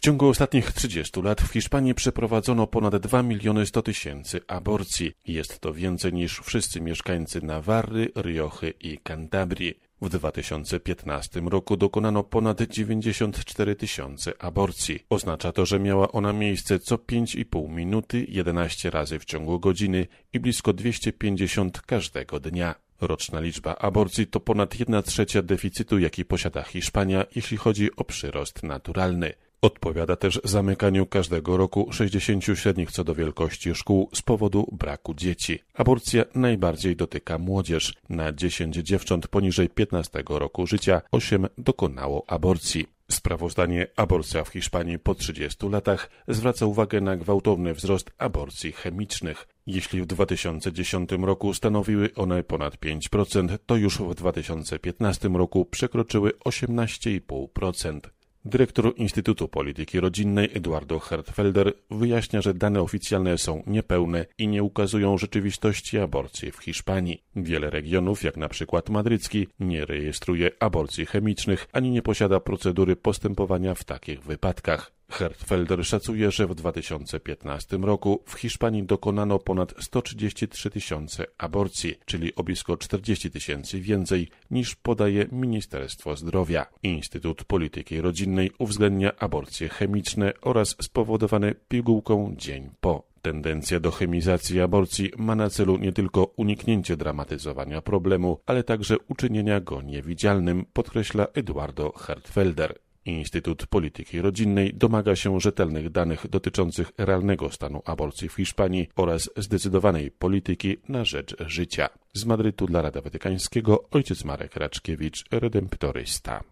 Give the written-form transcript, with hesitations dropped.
ciągu ostatnich 30 lat w Hiszpanii przeprowadzono ponad 2 100 000 aborcji. Jest to więcej niż wszyscy mieszkańcy Nawarry, Riochy i Kantabrii. W 2015 roku dokonano ponad 94 000 aborcji. Oznacza to, że miała ona miejsce co 5,5 minuty, 11 razy w ciągu godziny i blisko 250 każdego dnia. Roczna liczba aborcji to ponad 1/3 deficytu, jaki posiada Hiszpania, jeśli chodzi o przyrost naturalny. Odpowiada też zamykaniu każdego roku 60 średnich co do wielkości szkół z powodu braku dzieci. Aborcja najbardziej dotyka młodzież. Na 10 dziewcząt poniżej 15 roku życia 8 dokonało aborcji. Sprawozdanie Aborcja w Hiszpanii po 30 latach zwraca uwagę na gwałtowny wzrost aborcji chemicznych. Jeśli w 2010 roku stanowiły one ponad 5%, to już w 2015 roku przekroczyły 18,5%. Dyrektor Instytutu Polityki Rodzinnej Eduardo Hertfelder wyjaśnia, że dane oficjalne są niepełne i nie ukazują rzeczywistości aborcji w Hiszpanii. Wiele regionów, jak na przykład madrycki, nie rejestruje aborcji chemicznych ani nie posiada procedury postępowania w takich wypadkach. Hertfelder szacuje, że w 2015 roku w Hiszpanii dokonano ponad 133 000 aborcji, czyli o blisko 40 000 więcej niż podaje Ministerstwo Zdrowia. Instytut Polityki Rodzinnej uwzględnia aborcje chemiczne oraz spowodowane pigułką dzień po. Tendencja do chemizacji aborcji ma na celu nie tylko uniknięcie dramatyzowania problemu, ale także uczynienia go niewidzialnym, podkreśla Eduardo Hertfelder. Instytut Polityki Rodzinnej domaga się rzetelnych danych dotyczących realnego stanu aborcji w Hiszpanii oraz zdecydowanej polityki na rzecz życia. Z Madrytu dla Radia Watykańskiego ojciec Marek Raczkiewicz, redemptorysta.